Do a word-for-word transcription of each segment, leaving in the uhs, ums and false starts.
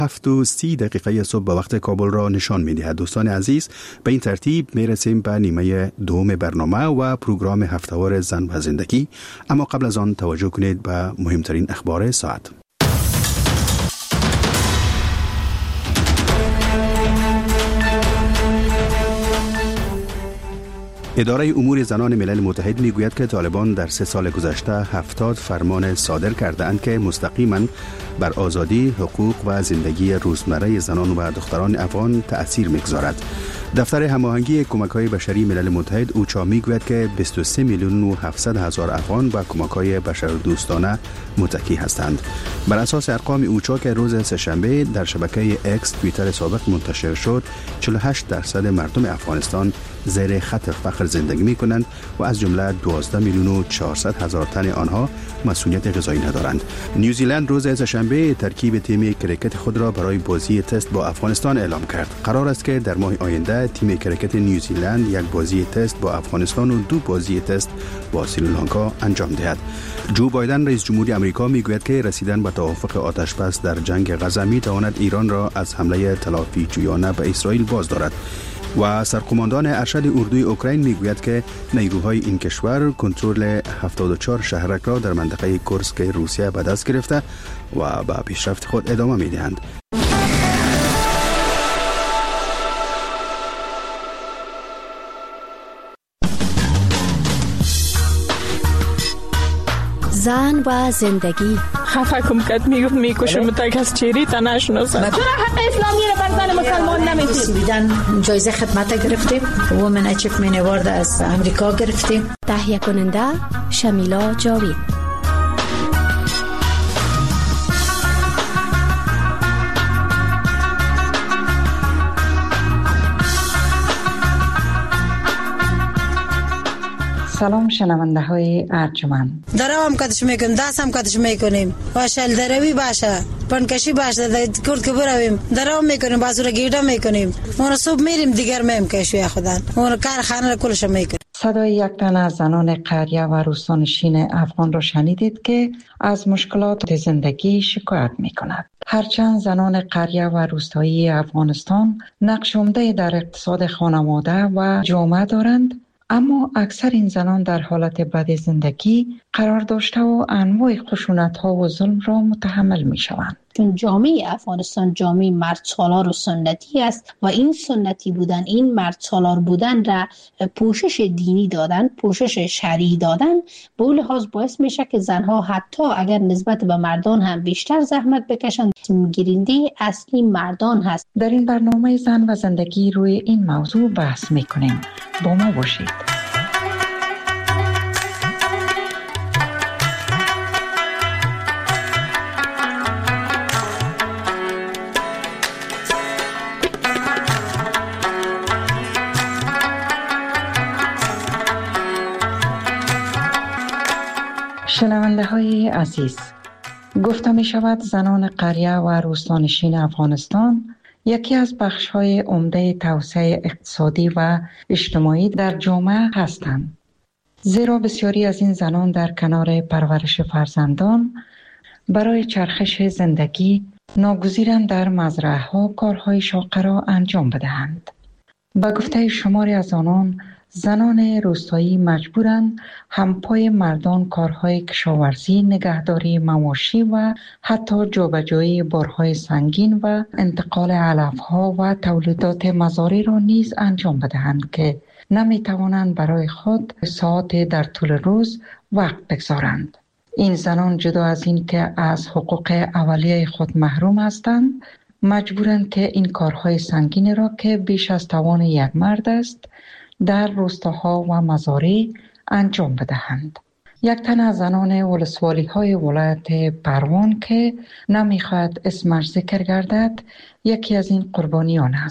هفت و سی دقیقه صبح به وقت کابل را نشان می دهد. دوستان عزیز، به این ترتیب می رسیم به نیمه دوم برنامه و پروگرام هفته‌وار زن و زندگی. اما قبل از آن توجه کنید به مهمترین اخبار ساعت. اداره امور زنان ملل متحد میگوید که طالبان در سه سال گذشته هفتاد فرمان صادر کرده‌اند که مستقیما بر آزادی، حقوق و زندگی روزمره زنان و دختران افغان تأثیر میگذارد. دفتر هماهنگی کمک‌های بشری ملل متحد اوچا میگوید که بیست و سه میلیون و هفتصد هزار افغان به کمک‌های بشردوستانه متکی هستند. بر اساس ارقام اوچا که روز سه‌شنبه در شبکه اکس توییتر سابق منتشر شد، چهل و هشت درصد مردم افغانستان زیر خط فقر زندگی می‌کنند و از جمله دوازده میلیون و چهارصد هزار تن آنها مسئولیت غذایی ندارند. نیوزیلند روز سه‌شنبه ترکیب تیم کرکت خود را برای بازی تست با افغانستان اعلام کرد. قرار است که در ماه آینده تیم کرکت نیوزیلند یک بازی تست با افغانستان و دو بازی تست با سریلانکا انجام دهد. جو بایدن رئیس جمهوری آمریکا میگوید که رسیدن به توافق آتشبس در جنگ غزه میتواند ایران را از حمله تلافی جویانه به اسرائیل باز دارد. و سرقماندان ارشد اردوی اوکراین میگوید که نیروهای این کشور کنترل هفتاد و چهار شهرک را در منطقه کورسک روسیه به دست گرفته و به پیشرفت خود ادامه میدهند. زن و زندگی. خفه کم کد میگفت میکشم تک از چیری تا نشناسم. چرا حق اسلامی رو بر زن مسلمان نمیدید؟ سویدن جایزه خدمت گرفتیم، وومن اچیومنت اوارد از امریکا گرفتیم. تهیه کننده شمیلا جاوید. سلام شنونده های ارجمند. درام کدش میکنیم، دست هم کدش میکنیم، باشه دروی باشه، پنکشی باشه، کرد که برویم درام میکنیم، بازور گیرده میکنیم، ما صبح میریم دیگر میم کشوی خودن، ما کار خانه را کلش میکنیم. صدای یک تن از زنان قریه و روستانشین افغان را شنیدید که از مشکلات زندگی شکایت میکند. هرچند زنان قریه و روستایی افغانستان نقش عمده در اقتصاد خانواده و جامعه دارند، اما اکثر این زنان در حالت بد زندگی قرار داشته و انواع خشونت‌ها و ظلم را متحمل می‌شوند. چون جامعه افغانستان جامعه مرد سالار و سنتی است و این سنتی بودن، این مرد سالار بودن را پوشش دینی دادن، پوشش شرعی دادن، به اون لحاظ باعث میشه که زنها حتی اگر نسبت به مردان هم بیشتر زحمت بکشند، گیرنده اصلی مردان هست. در این برنامه زن و زندگی روی این موضوع بحث میکنیم. با ما باشید. شنونده های عزیز، گفته می شود زنان قریه و روستانشین افغانستان یکی از بخش های عمده توسعه اقتصادی و اجتماعی در جامعه هستند. زیرا بسیاری از این زنان در کنار پرورش فرزندان برای چرخش زندگی ناگزیرند در مزرعه ها کارهای شاقه را انجام بدهند. با گفته شماری از آنان، زنان روستایی مجبورند همپای مردان کارهای کشاورزی، نگهداری مواشی و حتی جابجایی بارهای سنگین و انتقال علفها و تولیدات مزارع را نیز انجام بدهند که نمیتوانند برای خود ساعت در طول روز وقت بگذارند. این زنان جدا از این که از حقوق اولیه خود محروم هستند، مجبورند که این کارهای سنگین را که بیش از توان یک مرد است در روستاها و مزارع انجام بدهند. یک تن از زنان ولسوالی های ولایت پروان که نمیخواهد اسمش ذکر گردد، یکی از این قربانیان است.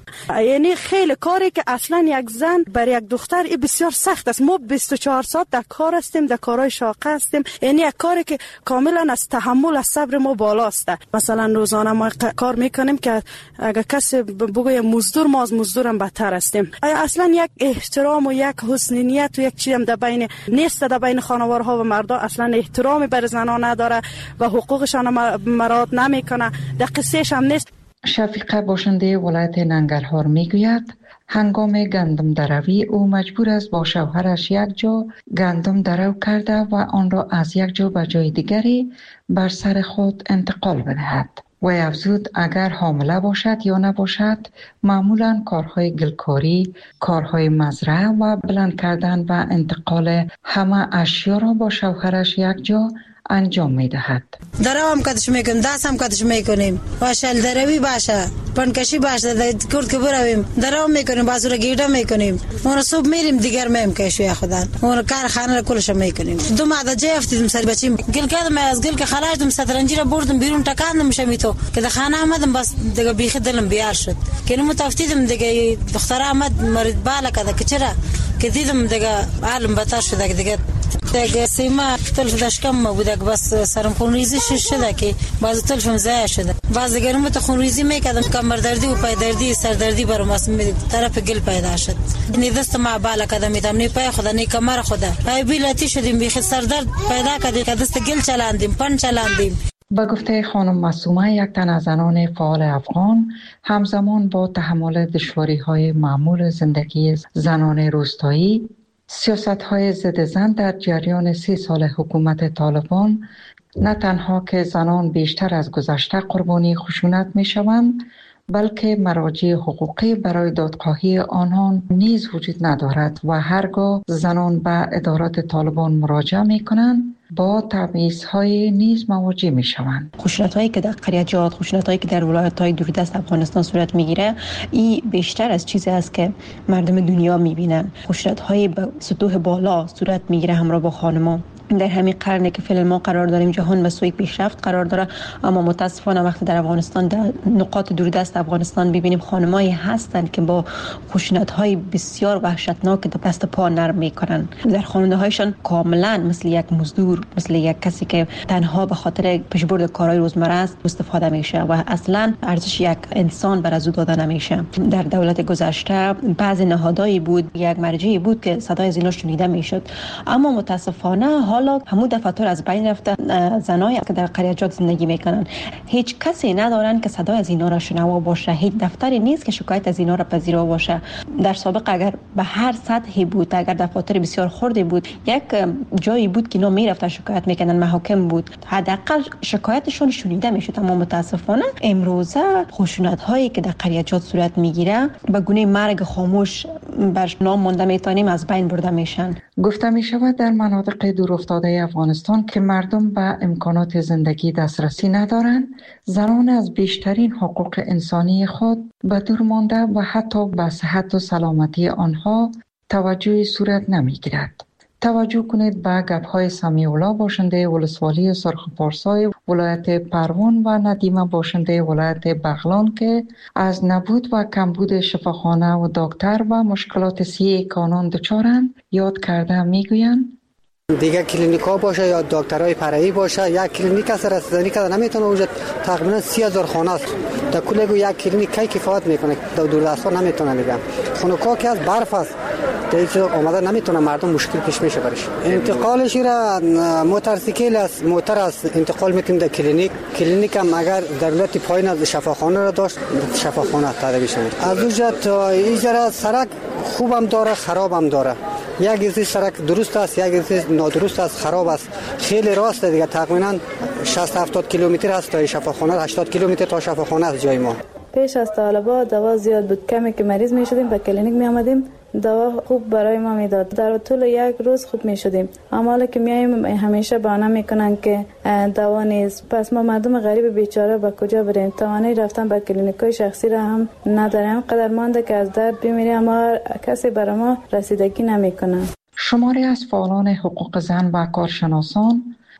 یعنی خیلی کاری که اصلا یک زن بر یک دختر این بسیار سخت است. ما بیست و چهار ساعت در کار هستیم، در کارهای شاقه هستیم، یعنی یک کاری که کاملا از تحمل از صبر ما بالاست. مثلا روزانه ما کار میکنیم که اگر کسی بگه مزدور، ما از مزدورم بدتر هستیم. اصلا یک احترام و یک حسن نیت و یک چیز هم در بین نیست، در بین خانوارها و مردا اصلا احترامی بر زنان نداره و حقوقشان مراعات نمیکنه. در قصهش هم نیست. شفیقه باشنده ولایت ننگرهار میگوید هنگام گندم دروی او مجبور است با شوهرش یک جا گندم درو کرده و آن را از یک جا به جای دیگری بر سر خود انتقال بدهد. و افزود اگر حامله باشد یا نباشد معمولا کارهای گلکاری، کارهای مزرعه و بلند کردن و انتقال همه اشیا را با شوهرش یک جا انجام میدهد. درام کدش میکنیم، دست هم کدش میکنیم، واشل دروی باشه، پنکشی باشه، کرد که برویم درام میکنیم، بازور گیرده میکنیم، ما صبح میریم دیگر میم کشوی خدا، ما کار خانه را کلش میکنیم. دو ماه جای افتیدم سر بچیم، گل کردم از گل که خلاص دم سترنجی را بردم بیرون تکاندم میشم تو که در خانه آمدم بس دیگه بیخ دلم بیار شد که نمو تفتیدم دیگه دختر آمد مرد بالا کده که چرا که دیدم دیگه عالم بتر شده دیگه دیگه سیما تلف داشکم بوده بس سرم خونریزی شده که بعضی تلفم ضایع شده. بعض دیگه نمو تا خونریزی میکردم کمر دردی و پای دردی سر دردی برام از طرف گل پیدا شد. نی دست ما بالا کده میدم نی پای خدا نی کمر خدا پای بیلاتی شدیم بیخ سر درد پیدا کردیم که دست گل چلاندیم پن چلاندیم. با گفته خانم معصومه یک تن از زنان فعال افغان همزمان با تحمل دشواری‌های معمول زندگی زنان روستایی، سیاست‌های ضد زن در جریان سی سال حکومت طالبان نه تنها که زنان بیشتر از گذشته قربانی خشونت می‌شوند، بلکه مراجع حقوقی برای دادخواهی آنان نیز وجود ندارد و هرگاه زنان به ادارات طالبان مراجعه می‌کنند با تبعیض‌های نیز مواجه می‌شوند. خشونت‌هایی که در قریچات، خشونت‌هایی که در ولایت‌های دوردست افغانستان صورت می‌گیره، این بیشتر از چیزی است که مردم دنیا می‌بینن. خشونت‌های به سطوح بالا صورت می‌گیره همراه با خانم‌ها. در همین قرنی که فعلا ما قرار داریم جهان به سوی پیشرفت قرار داره، اما متاسفانه وقتی در افغانستان در نقاط دوردست افغانستان ببینیم خانمایی هستند که با خشونت‌های بسیار وحشتناک دست پا نرم میکنن. در خانواده‌هایشان کاملا مثل یک مزدور، مثل یک کسی که تنها به خاطر پیشبرد کارهای روزمره است استفاده میشه و اصلا ارزش یک انسان بر از او داده نمیشه. در دولت گذشته بعضی نهادهایی بود، یک مرجعی بود که صدای از اینا شنیده میشد، اما متاسفانه حالا همون دفاتر از بین رفته. زنایی که در قریچات زندگی میکنن هیچ کسی ندارن که صدای از اینا را شنوا باشه، هیچ دفتری نیست که شکایت از اینا را پذیرا باشه. در سابق اگر به هر سطحی بود، اگر دفاتر بسیار خردی بود، یک جایی بود که اینا میرفتن شکایت میکنن، محاکم بود، حداقل شکایتشون شنیده میشد. اما متاسفانه امروزه خشونت هایی که در قریچات صورت میگیره به گونه مرگ خاموش بر نام مانده میتونیم از بین برده میشن. گفته می شود در مناطق دور افتاده افغانستان که مردم به امکانات زندگی دسترسی ندارند، زنان از بیشترین حقوق انسانی خود به دور مانده و حتی به صحت و سلامتی آنها توجهی صورت نمی گیرد. توجه کنید به گپ‌های سمیع الله باشنده ولسوالی سرخ پارسای ولایت پروان و ندیمه باشنده ولایت بغلان که از نبود و کمبود شفاخانه و دکتر و مشکلات صحی که آنان دچارند یاد کرده میگویند دیگه کلینیکا باشه یا دکترای فرعی باشه، یک کلینیک از رسیدگی کرده نمیتونه وجود. تقریبا سی هزار خانه است در کل یک کلینیک کی کفایت میکنه؟ در دوردست ها نمیتونه دیگه. خونکا که از برف است دیگه آماده نمیتونه، مردم مشکل پیش میشه برش. انتقالش را موتورسیکل است، موتور است انتقال میکنیم در کلینیک. کلینیک هم اگر ضرورت پایین از شفاخانه را داشت شفاخانه تداوی شود. از اونجا تا اینجا سرک خوبم داره خرابم داره. یک از سرک درست است، یک از نادرست است، خراب است، خیلی راست دیگه. تقریبا شصت هفتاد کیلومتر است تا شفاخانه، هشتاد کیلومتر تا شفاخانه است جای ما. پیش از طالبات دوا زیاد بود، کمی که مریض می شدیم به کلینیک می آمدیم، دوا خوب برای ما میداد، در طول یک روز خوب می شدیم. اما حالا که میایم همیشه بهانه میکنن که دوا نیست. پس ما مردم غریب بیچاره با کجا بریم؟ توانایی رفتن به کلینیکای شخصی را هم نداریم. قدر مانده که از درد بمیریم اما کسی برای ما رسیدگی نمیکنه. شماری از فعالان حقوق زن و کارشناسان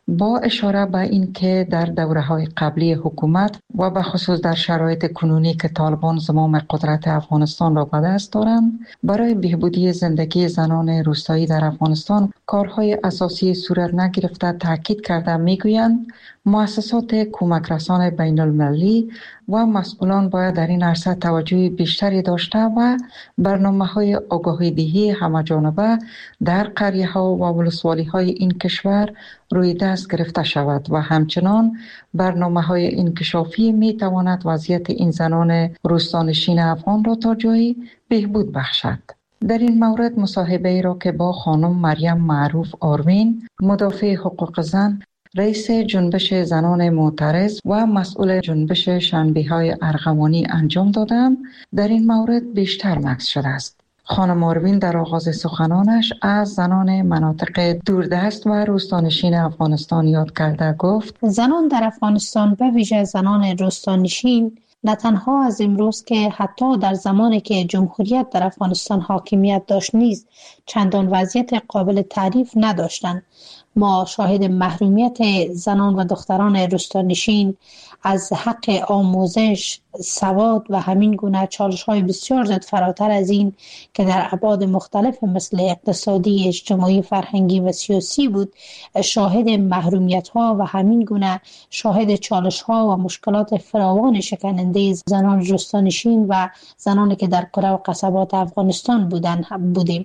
با اشاره به این که در دوره‌های قبلی حکومت و به خصوص در شرایط کنونی که طالبان زمام قدرت افغانستان را به دست دارند، برای بهبودی زندگی زنان روستایی در افغانستان کارهای اساسی صورت نگرفته تاکید کرده میگویند مؤسسات کمک رسان بین المللی و مسئولان باید در این عرصه توجه بیشتری داشته و برنامه‌های آگاهی دهی همه‌جانبه در قریه‌ها و ولسوالی‌های این کشور روی دست گرفته شود و همچنان برنامه‌های انکشافی می‌تواند وضعیت این زنان روستانشین افغان را تا جایی بهبود بخشد. در این مورد مصاحبه را که با خانم مریم معروف آروین، مدافع حقوق زن، رئیس جنبش زنان معترض و مسئول جنبش شنبه‌های ارغوانی انجام دادم، در این مورد بیشتر مکث شده است. خانم آروین در آغاز سخنانش از زنان مناطق دوردست و روستانشین افغانستان یاد کرده گفت: زنان در افغانستان به ویژه زنان روستانشین نه تنها از امروز که حتی در زمانی که جمهوریت در افغانستان حاکمیت داشت نیز چندان وضعیت قابل تعریف نداشتند. ما شاهد محرومیت زنان و دختران روستانشین از حق آموزش، سواد و همین گونه چالش‌های بسیار زیاد فراتر از این که در ابعاد مختلف مثل اقتصادی، اجتماعی، فرهنگی و سیاسی بود، شاهد محرومیت‌ها و همین گونه شاهد چالش‌ها و مشکلات فراوان شکننده زنان روستانشین و زنانی که در قرى و قصبات افغانستان بودن بودیم.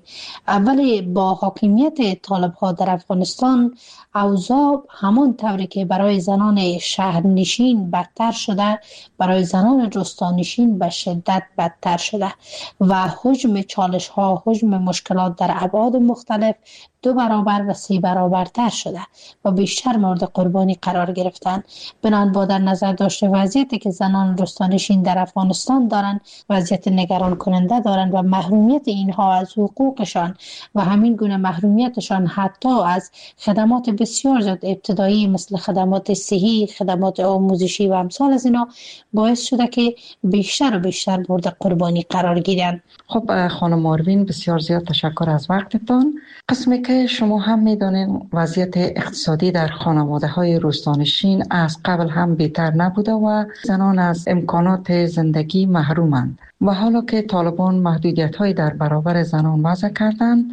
ولی با حاکمیت طالب‌ها در افغانستان اوضاع همان طوری که برای زنان شهرنشین بدتر شده، برای زنان روستانشین به شدت بدتر شده و حجم چالش ها، حجم مشکلات در ابعاد مختلف دو برابر و سه برابر تر شده و بیشتر مورد قربانی قرار گرفتن. بنابراین با در نظر داشته وضعیتی که زنان روستانشین در افغانستان دارند، وضعیت نگران کننده دارند و محرومیت اینها از حقوقشان و همین گونه محرومیتشان حتی از خدمات بسیار زیاد ابتدایی مثل خدمات صحی، خدمات آموزشی و امثال از اینا باعث شده که بیشتر و بیشتر مورد قربانی قرار گیرند. خب خانم آروین، بسیار زیاد تشکر از وقتتان. قسمی که شما هم می‌دانید وضعیت اقتصادی در خانواده‌های روستانشین از قبل هم بهتر نبوده و زنان از امکانات زندگی محرومند و حالا که طالبان محدودیت‌های در برابر زنان وضع کردند،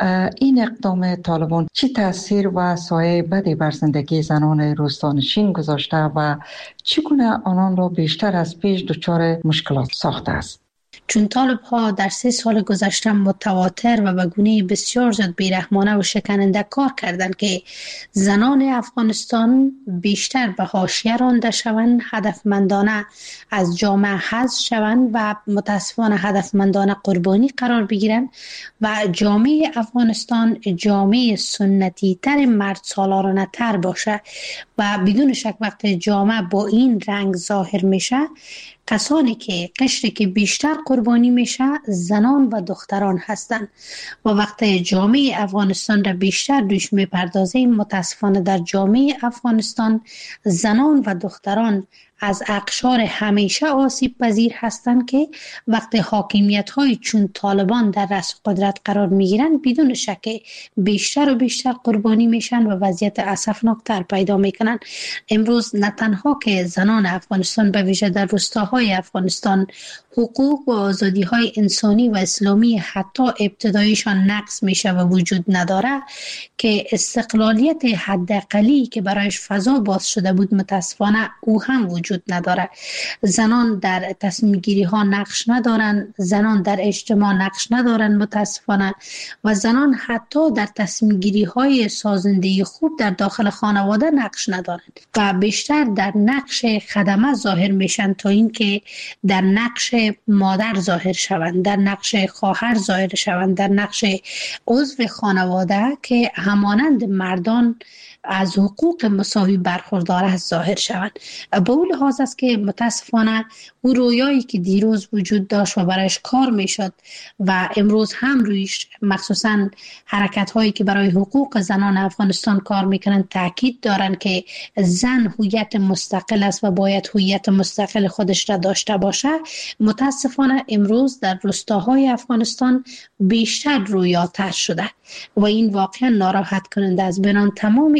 این اقدام طالبان چه تأثیر و سایه بدی بر زندگی زنان روستانشین گذاشته و چگونه آنان را بیشتر از پیش دچار مشکلات ساخته است؟ چون طالب ها در سه سال گذشته متواتر و به گونه بسیار زیاد بیرحمانه و شکننده کار کردند که زنان افغانستان بیشتر به حاشیه رانده شوند، هدفمندانه از جامعه حذف شوند و متاسفانه هدفمندانه قربانی قرار بگیرند و جامعه افغانستان جامعه سنتی تر، مرد سالارانه تر باشه و بدون شک وقت جامعه با این رنگ ظاهر میشه، کسانی که قشری که بیشتر قربانی میشه زنان و دختران هستند و وقت جامعه افغانستان را بیشتر روش میپردازیم، متاسفانه در جامعه افغانستان زنان و دختران از اقشار همیشه آسیب پذیر هستند که وقت حاکمیت های چون طالبان در رأس قدرت قرار میگیرند بدون شک بیشتر و بیشتر قربانی میشن و وضعیت اسفناکتر پیدا میکنن. امروز نه تنها که زنان افغانستان به ویژه در روستاهای افغانستان حقوق و آزادی های انسانی و اسلامی حتی ابتدایشان نقض میشه و وجود نداره، که استقلالیت حداقلی که برایش فضا باز شده بود متاسفانه او هم وجود نداره. زنان در تصمیم گیری ها نقش ندارن، زنان در اجتماع نقش ندارن متاسفانه و زنان حتی در تصمیم گیری های سازنده خوب در داخل خانواده نقش ندارند و بیشتر در نقش خدمه ظاهر میشن تا اینکه در نقش مادر ظاهر شوند، در نقش خواهر ظاهر شوند، در نقش عضو خانواده که همانند مردان از حقوق مساوی برخوردار است ظاهر شوند. به اون لحاظ است که متاسفانه او رویایی که دیروز وجود داشت و برایش کار میشد و امروز هم رویش مخصوصا حرکت هایی که برای حقوق زنان افغانستان کار میکنن تاکید دارن که زن هویت مستقل است و باید هویت مستقل خودش را داشته باشه، متاسفانه امروز در روستاهای افغانستان بیشتر رویاتر شده و این واقعا ناراحت کننده است. بنان تمام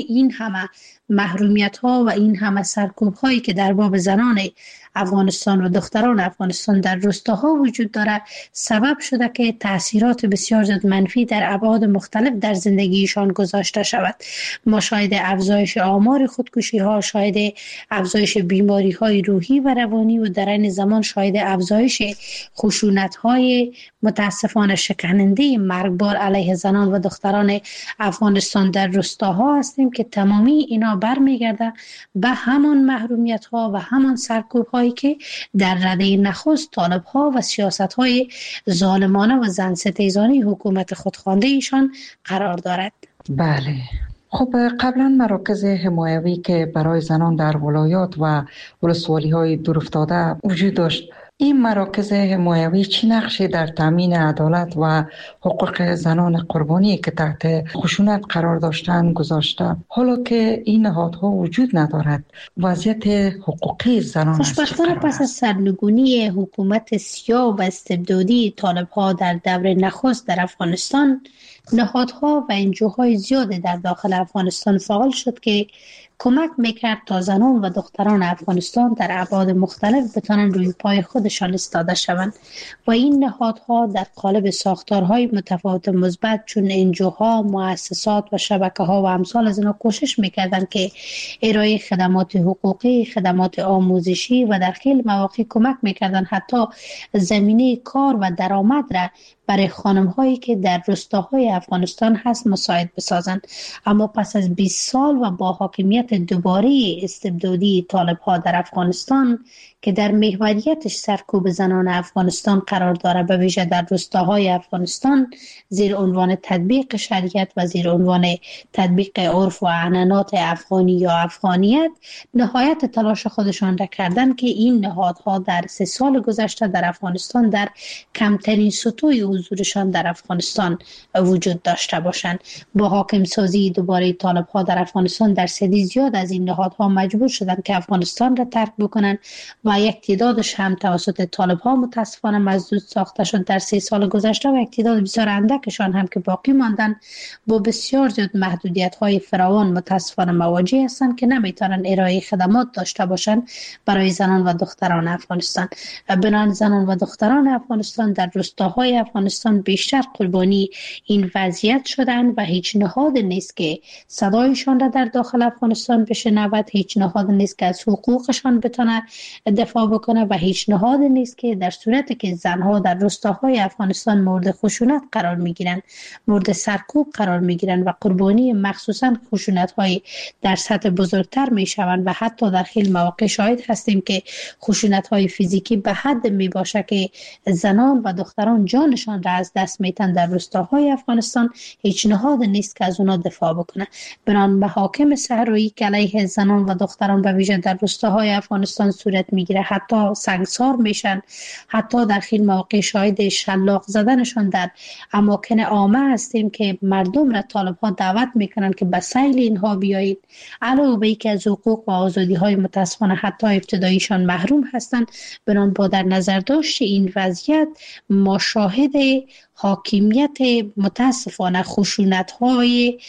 این همه محرومیت ها و این همه سرکوب هایی که در باب زنان افغانستان و دختران افغانستان در روستاها وجود داره سبب شده که تاثیرات بسیار زیاد منفی در ابعاد مختلف در زندگیشان گذاشته شود. ما شاهد افزایش آمار خودکشی ها، شاهد افزایش بیماری های روحی و روانی و در این زمان شاهد افزایش خشونت های متاسفانه شکننده مرگبار علیه زنان و دختران افغانستان در روستاها هستیم که تمامی اینا برمیگرده به همان محرومیت ها و همان سرکوب هایی که در رده نخست طالب ها و سیاست های ظالمانه و زن ستیزانه حکومت خودخوانده ایشان قرار دارد. بله. خب قبلا مراکز حمایوی که برای زنان در ولایات و ولسوالی های دورافتاده وجود داشت، این مراکز حمایوی چه نقشی در تامین عدالت و حقوق زنان قربانی که تحت خشونت قرار داشتن گذاشته؟ حالا که این نهادها وجود ندارد، وضعیت حقوقی زنان خوشبختانه پس از سرنگونی حکومت سیاه و استبدادی طالب‌ها در دور نخست در افغانستان، نهادها و انجوهای زیاده در داخل افغانستان فعال شد که کمک میکرد تا زنان و دختران افغانستان در ابعاد مختلف بتوانند روی پای خودشان ایستاده شوند و این نهادها در قالب ساختارهای متفاوت مثبت چون انجوها، مؤسسات و شبکه‌ها و امثال از اینا کوشش میکردند که ارائه خدمات حقوقی، خدمات آموزشی و در خیلی مواقع کمک میکردند حتی زمینه کار و درآمد را برای خانم هایی که در روستاهای افغانستان هست مساعد بسازند. اما پس از بیست سال و با حاکمیت دوباره استبدادی طالب ها در افغانستان که در محوریتش سرکوب زنان افغانستان قرار داره، به ویژه در روستاهای افغانستان زیر عنوان تطبیق شریعت و زیر عنوان تطبیق عرف و عنعنات افغانی یا افغانیت، نهایت تلاش خودشان را کردن که این نهادها در سه سال گذشته در افغانستان در کمترین سطوح حضورشان در افغانستان وجود داشته باشند. با حاکم سازی دوباره طالب ها در افغانستان در سدی زیاد از این نهادها مجبور شدند که افغانستان را ترک بکنند و یک تعدادش هم توسط طالب ها متاسفانه مسدود ساخته شد در سه سال گذشته و یک تعداد بسیار اندکشان هم که باقی ماندن با بسیار زیاد محدودیت های فراوان متاسفانه مواجه هستند که نمیتونن ارائه خدمات داشته باشند برای زنان و دختران افغانستان. بنابراین زنان و دختران افغانستان در روستاهای افغانستان بیشتر قربانی این وضعیت شدند و هیچ نهاد نیست که صدایشان را در داخل افغانستان بشنود، هیچ نهاد نیست که از حقوقشان بتونه دفاع بکنه و هیچ نهاد نیست که در صورتی که زنها در روستاهای افغانستان مورد خشونت قرار میگیرند، مورد سرکوب قرار میگیرند و قربانی مخصوصا خشونت های در سطح بزرگتر میشوند و حتی در خیلی مواقع شاهد هستیم که خشونت های فیزیکی به حد می باشه که زنان و دختران جانشان را از دست میتن در روستاهای افغانستان. هیچ نهاد نیست که از اونا دفاع بکنه. بنابراین محاکم صحرایی که علیه زنان و دختران به ویژه در روستاهای افغانستان صورت میگیره، حتی سنگسار میشن، حتی در خیلی مواقع شاهد شلاق زدنشان در اماکن عامه هستیم که مردم را طالب ها دعوت میکنن که به سیل اینها بیایید، علاوه بر اینکه از حقوق و آزادی های متاسفانه حتی ابتداییشان محروم هستند. بنابراین با در نظر داشت این وضعیت ما شاهد حاکمیت متاسفانه خشونت‌های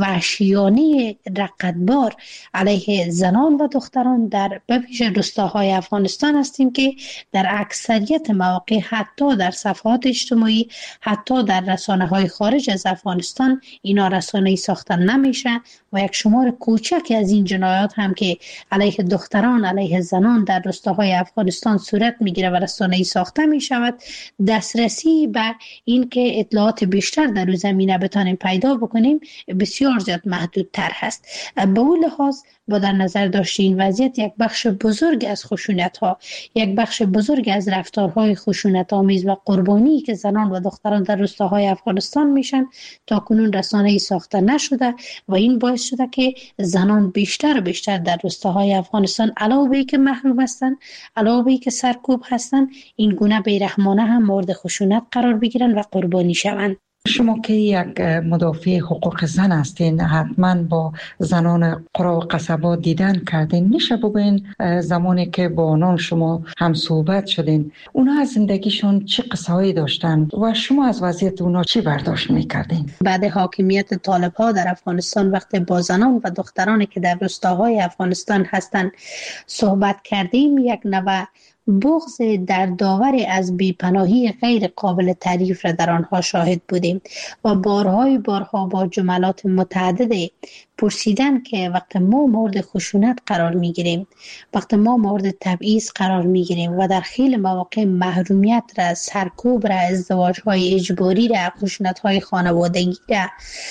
وحشیانه رقتبار علیه زنان و دختران در بویژه روستاهای افغانستان هستیم که در اکثریت مواقع حتی در صفحات اجتماعی، حتی در رسانه‌های خارج از افغانستان اینا رسانه‌ای ساخته نمیشه و یک شمار کوچکی از این جنایات هم که علیه دختران، علیه زنان در روستاهای افغانستان صورت میگیره و رسانه‌ای ساخته میشود، دسترسی به این که اطلاعات بیشتر در روی زمینه بتانیم پیدا بکنیم بسیار زیاد محدودتر هست. به اون لحاظ با در نظر داشت این وضعیت یک بخش بزرگ از خشونت ها، یک بخش بزرگ از رفتارهای خشونت آمیز و قربانی که زنان و دختران در روستاهای افغانستان میشن تا کنون رسانه‌ای ساخته نشده و این باعث شده که زنان بیشتر و بیشتر در روستاهای افغانستان علاوه بر اینکه محروم هستند، علاوه بر اینکه سرکوب هستند، این گونه بیرحمانه هم مورد خشونت قرار بگیرن و قربانی شوند. شما که یک مدافع حقوق زن هستین، حتما با زنان قرا و قصبات دیدن کردین. میشه بگوین زمانی که با آنان شما هم صحبت شدین، اونا از زندگیشون چه قصه هایی داشتن و شما از وضعیت اونا چی برداشت میکردین؟ بعد حاکمیت طالب ها در افغانستان وقت با زنان و دخترانی که در روستاهای افغانستان هستند صحبت کردیم، یک نوع بغض در داور از بیپناهی غیر قابل تعریف را در آنها شاهد بودیم و بارهای بارها با جملات متعدد پرسیدن که وقت ما مورد خشونت قرار می گیریم، وقت ما مورد تبعیض قرار می گیریم و در خیلی مواقع محرومیت را، سرکوب را، ازدواج های اجباری را، خشونت های خانوادگی را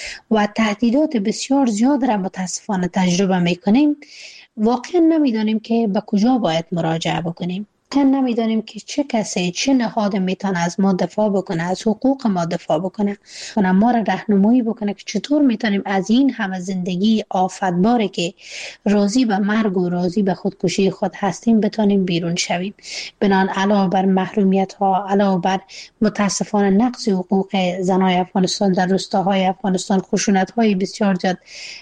و تهدیدات بسیار زیاد را متاسفانه تجربه می کنیم، واقعا نمیدانیم که به کجا باید مراجعه بکنیم. واقعا نمیدانیم که چه کسی، چه نهاد میتونه از ما دفاع بکنه، از حقوق ما دفاع بکنه و ما را راهنمایی بکنه که چطور میتونیم از این همه زندگی آفتباره که راضی به مرگ و راضی به خودکشی خود هستیم بتونیم بیرون شویم. بنان علاوه بر محرومیت ها، علاوه بر متاسفانه نقض حقوق زنای افغانستان در روستاهای افغانستان، خشونت های بسیار زیاد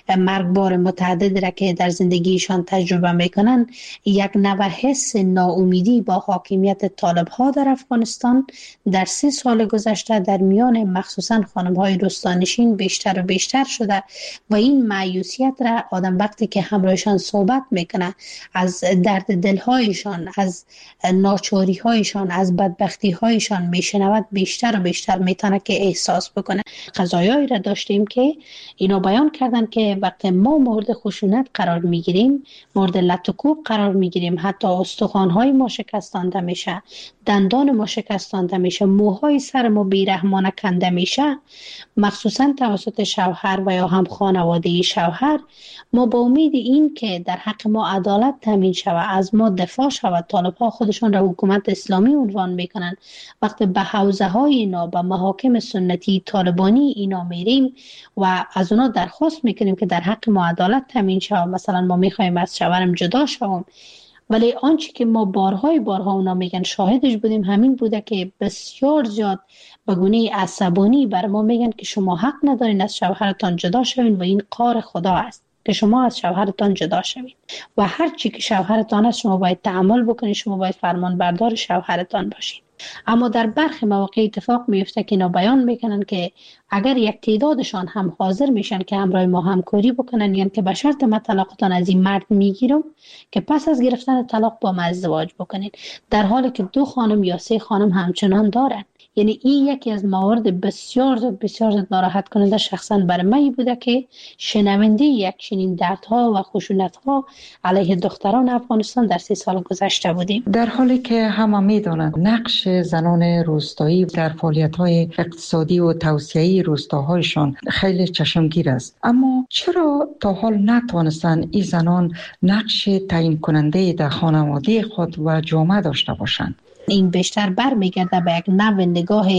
مرگبار متعدد را که در زندگیشان تجربه میکنن، یک نوع حس ناامیدی با حاکمیت طالب ها در افغانستان در سه سال گذشته در میان مخصوصا خانم های روستانشین بیشتر و بیشتر شده و این مایوسیت را آدم وقتی که همراهشان صحبت میکنه، از درد دلهایشان، از ناچاری هایشان، از بدبختی هایشان میشنود، بیشتر و بیشتر میتونه که احساس بکنه. قضایایی را داشتیم که اینا بیان کردن که وقتی ما مورد خشونت قرار میگیریم، مورد لط و کوب قرار میگیریم، حتی استخوان های ما شکستانده میشه، دندان ما شکستانده میشه، موهای سر ما بیرحمانه کنده میشه، مخصوصا توسط شوهر و یا هم خانواده شوهر، ما با امید این که در حق ما عدالت تامین شود، از ما دفاع شود، طالب ها خودشان را حکومت اسلامی عنوان میکنن، وقتی به حوزه های اینا، به محاکم سنتی طالبانی اینا میریم و از اونا درخواست میکنیم که در حق ما عدالت تامین شود، مثلا ما میخوایم از شوهرم جدا شوم، ولی آنچه که ما بارهای بارها اونا میگن شاهدش بودیم همین بوده که بسیار زیاد به گونه عصبانی بر ما میگن که شما حق ندارین از شوهرتان جدا شوین و این قهر خدا است که شما از شوهرتان جدا شوین و هر چی که شوهرتان است شما باید تحمل بکنید، شما باید فرمان بردار شوهرتان باشید. اما در برخی مواقع اتفاق میفته که اینا بیان میکنن که اگر یک تعدادشان هم حاضر میشن که همراه ما همکاری بکنن، یعنی که به شرط من طلاقتان از این مرد میگیرم که پس از گرفتن طلاق با من ازدواج بکنین، در حالی که دو خانم یا سه خانم همچنان دارن. یعنی این یکی از موارد بسیار بسیار ناراحت کننده شخصا برای من بوده که شنونده یک چنین دردها و خشونت‌ها علیه دختران افغانستان در سه سال گذشته بودیم. در حالی که همه میدونند نقش زنان روستایی در فعالیت‌های اقتصادی و توسعه روستاهایشان خیلی چشمگیر است، اما چرا تا حال نتوانستند این زنان نقش تعیین کننده در خانواده خود و جامعه داشته باشند؟ این بیشتر برمیگرده به یک نوع نگاه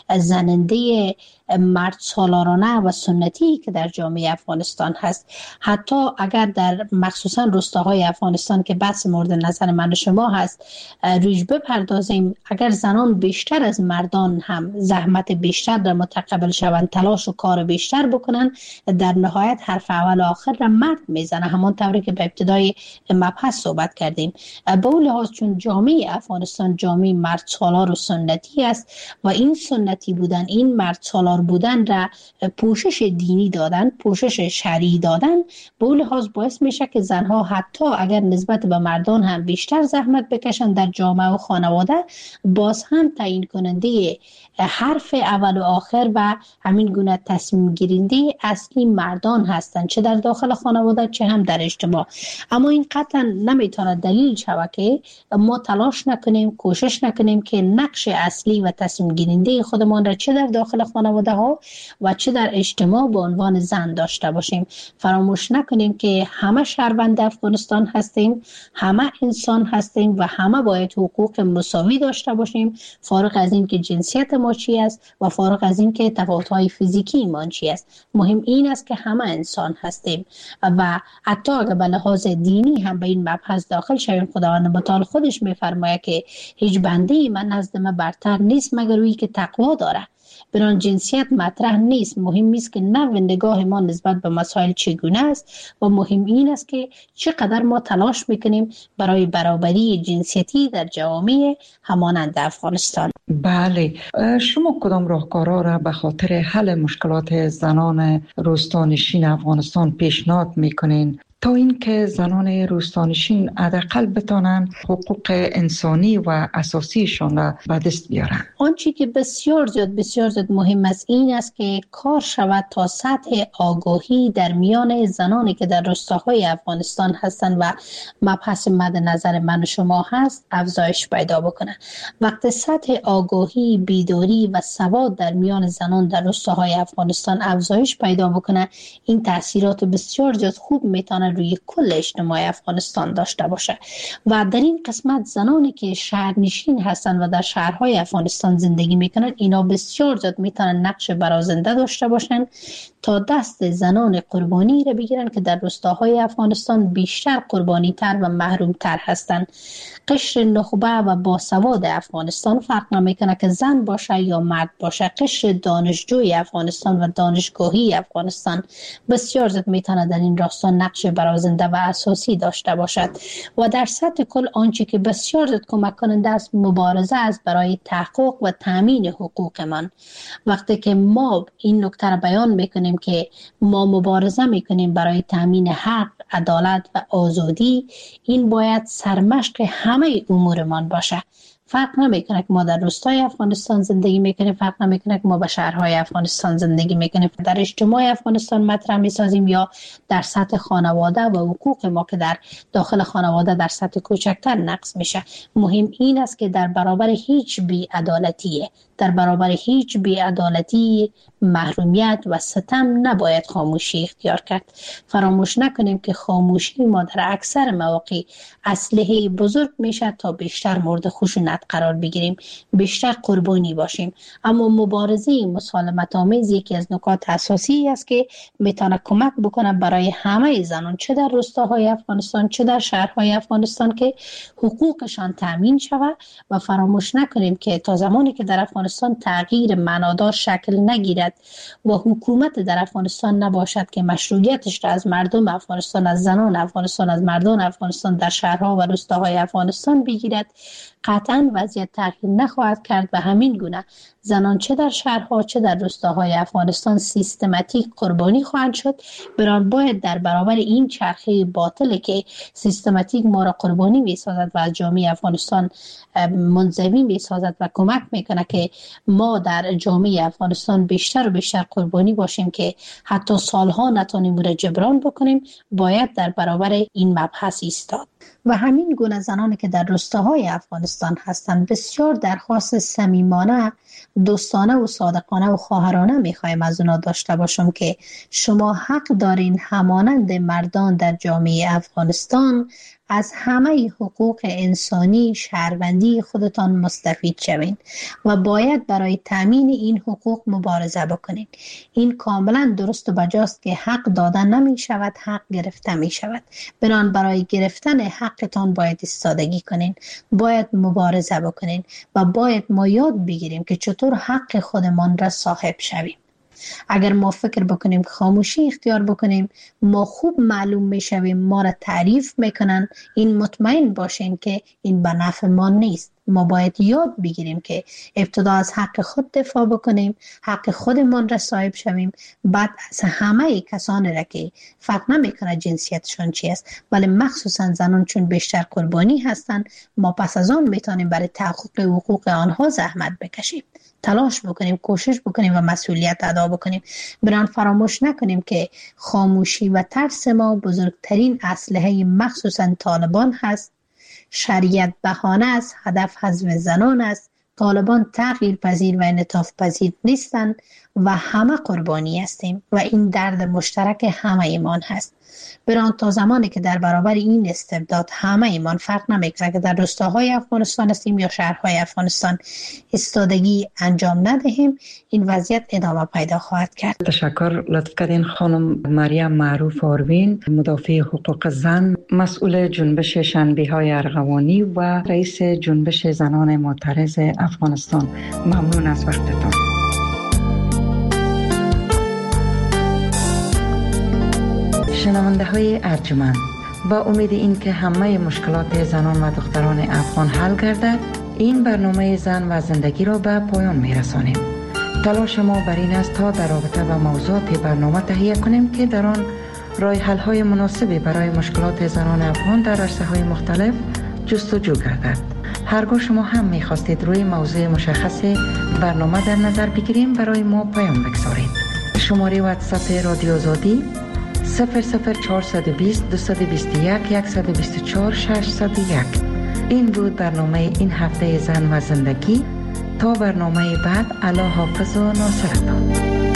زننده مرد سالارانه و سنتی که در جامعه افغانستان هست. حتی اگر در مخصوصا روستاهای افغانستان که بحث مورد نظر من و شما هست رویش بپردازیم، اگر زنان بیشتر از مردان هم زحمت بیشتر در متقبل شوند، تلاش و کار بیشتر بکنن، در نهایت حرف اول و آخر را مرد میزنه، همون طوری که به ابتدای مبحث صحبت کردیم. به اون لحاظ چون جامعه افغانستان جامعه مرد سالار و سنتی است و این سنتی بودن، این مرد سالار بودن را پوشش دینی دادن، پوشش شرعی دادن، به اون لحاظ باعث میشه که زنها حتی اگر نسبت به مردان هم بیشتر زحمت بکشن در جامعه و خانواده، باز هم تعیین کننده حرف اول و آخر و همین گونه تصمیم گیرنده اصلی مردان هستند، چه در داخل خانواده چه هم در اجتماع. اما این قطعا نمیتونه دلیل شود که ما تلاش نکنیم، کوشش نکنیم که نقش اصلی و تصمیم گیرنده خودمان را چه در داخل خانواده ها و چه در اجتماع به عنوان زن داشته باشیم. فراموش نکنیم که همه شهروند افغانستان هستیم، همه انسان هستیم و همه باید حقوق مساوی داشته باشیم، فارغ از این که جنسیت ما چی است و فارغ از این که تفاوت‌های فیزیکی ما چی است. مهم این است که همه انسان هستیم و حتی اگر به لحاظ دینی هم به این مبحث داخل شویم، خداوند متعال خودش میفرماید که هیچ بنده من نزد من برتر نیست مگر اویی که تقوا داره. بران جنسیت مطرح نیست. مهم است که نوع نگاه ما نسبت به مسائل چگونه است و مهم این است که چقدر ما تلاش میکنیم برای برابری جنسیتی در جوامع همانند افغانستان. بله، شما کدام راهکارها را به خاطر حل مشکلات زنان روستانشین افغانستان پیشنهاد میکنین تا اینکه زنان روستانشین حداقل بتانند حقوق انسانی و اساسیشان را به دست بیارند؟ آنچه که بسیار زیاد بسیار زیاد مهم است این است که کار شود تا سطح آگاهی در میان زنانی که در روستاهای افغانستان هستند و مبحث مد نظر من و شما هست افزایش پیدا بکنه. وقتی سطح آگاهی، بیداری و سواد در میان زنان در روستاهای افغانستان افزایش پیدا بکنه، این تاثیرات بسیار زیاد خوب میتونه روی کل اجتماع افغانستان داشته باشه. و در این قسمت زنانی که شهرنشین هستند و در شهرهای افغانستان زندگی میکنند، اینا بسیار زیاد میتونن نقش برازنده داشته باشند تا دست زنان قربانی را بگیرن که در روستاهای افغانستان بیشتر قربانی تر و محروم تر هستند. قشر نخبه و باسواد افغانستان فرق نمیکنه که زن باشه یا مرد باشه. قشر دانشجوی افغانستان و دانشگاهی افغانستان بسیار زیاد میتونه در این راستا نقش برازنده و اساسی داشته باشد. و در سطح کل آنچه که بسیار زیاد کمک کننده است مبارزه است برای تحقق و تامین حقوق من. وقتی که ما این نکته را بیان میکنیم که ما مبارزه میکنیم برای تامین حق، عدالت و آزادی، این باید سرمشق همه امورمان باشه. فرق نمیکنه که ما در روستای افغانستان زندگی میکنیم، فرق نمیکنه که ما به شهرهای افغانستان زندگی میکنیم، در اجتماع افغانستان مطرح میسازیم یا در سطح خانواده و حقوق ما که در داخل خانواده در سطح کوچکتر نقض میشه. مهم این است که در برابر هیچ بی‌عدالتیه، در برابر هیچ بی‌عدالتی، محرومیت و ستم نباید خاموشی اختیار کرد. فراموش نکنیم که خاموشی ما در اکثر مواقع اسلحه بزرگ میشه تا بیشتر مورد خشونت قرار بگیریم، بیشتر قربانی باشیم. اما مبارزه مسالمت آمیز یکی از نکات اساسی است که میتونه کمک بکنه برای همه زنان، چه در روستاهای افغانستان چه در شهرهای افغانستان، که حقوقشان تامین شود. و فراموش نکنیم که تا زمانی که در افغانستان تغییر معنادار شکل نگیرد و حکومت در افغانستان نباشد که مشروعیتش را از مردم افغانستان، از زنان افغانستان، از مردان افغانستان در شهرها و روستاهای افغانستان بگیرد، قطعا وضعیت تغییر نخواهد کرد. و همین گونه زنان چه در شهرها چه در روستاهای افغانستان سیستماتیک قربانی خواهند شد. بران باید در برابر این چرخه باطل که سیستماتیک ما را قربانی می‌سازد و از جامعه افغانستان منزوی می‌سازد و کمک میکنه که ما در جامعه افغانستان بیشتر و بیشتر قربانی باشیم که حتی سالها نتونیم او را جبران بکنیم، باید در برابر این مبحث ایستاد. و همین گونه زنانی که در روستاهای افغانستان هستند بسیار درخواست صمیمانه، دوستانه و صادقانه و خواهرانه میخوایم از اونا داشته باشم که شما حق دارین همانند مردان در جامعه افغانستان از همه حقوق انسانی شهروندی خودتان مستفید شوین و باید برای تامین این حقوق مبارزه بکنین. این کاملا درست و بجاست که حق دادن نمی شود، حق گرفته می شود. بنان برای گرفتن حقتان باید ایستادگی کنین، باید مبارزه بکنین و باید ما یاد بگیریم که چطور حق خودمان را صاحب شویم. اگر ما فکر بکنیم خاموشی اختیار بکنیم، ما خوب معلوم میشویم، ما را تعریف میکنن، این مطمئن باشین که این به نفع ما نیست. ما باید یاد بگیریم که ابتدا از حق خود دفاع بکنیم، حق خودمان را صاحب شویم، بعد از همه کسانی را که فرق نمیکنه جنسیتشون چی است، ولی مخصوصا زنان چون بیشتر قربانی هستند، ما پس از آن میتونیم برای تحقق حقوق آنها زحمت بکشیم، تلاش بکنیم، کوشش بکنیم و مسئولیت ادا بکنیم. بران فراموش نکنیم که خاموشی و ترس ما بزرگترین اسلحه مخصوصا طالبان هست. شریعت بهانه است، هدف حذف زنان است. طالبان تغییر پذیر و انعطاف پذیر نیستند و همه قربانی هستیم و این درد مشترک همه ایمان هست. بران تا زمانی که در برابر این استبداد همه ایمان فرق نمیکنه که در روستاهای افغانستان هستیم یا شهرهای افغانستان ایستادگی انجام ندهیم، این وضعیت ادامه پیدا خواهد کرد. تشکر. لطف کردین خانم مریم معروف آروین، مدافع حقوق زن، مسئول جنبش شنبه‌های ارغوانی و رئیس جنبش زنان معترض افغانستان. ممنون از وقتتان. شنونده های ارجمند، با امید این که همه مشکلات زنان و دختران افغان حل گردد، این برنامه زن و زندگی را به پایان می رسانیم. تلاش ما بر این است تا در رابطه با موضوعات برنامه تهیه کنیم که در آن راه حل های مناسبی برای مشکلات زنان افغان در عرصه های مختلف جستجو گردد. هرگاه شما هم می خواستید روی موضوع مشخص برنامه در نظر بگیریم، برای ما پیام بگذارید. شماره واتساپ رادیو آزادی صفر صفر چهارصد و بیست دویست و بیست و یک صد و بیست و چهار ششصد و یک. این بود برنامه این هفته زن و زندگی. تا برنامه بعد، الله حافظ و ناصرتان.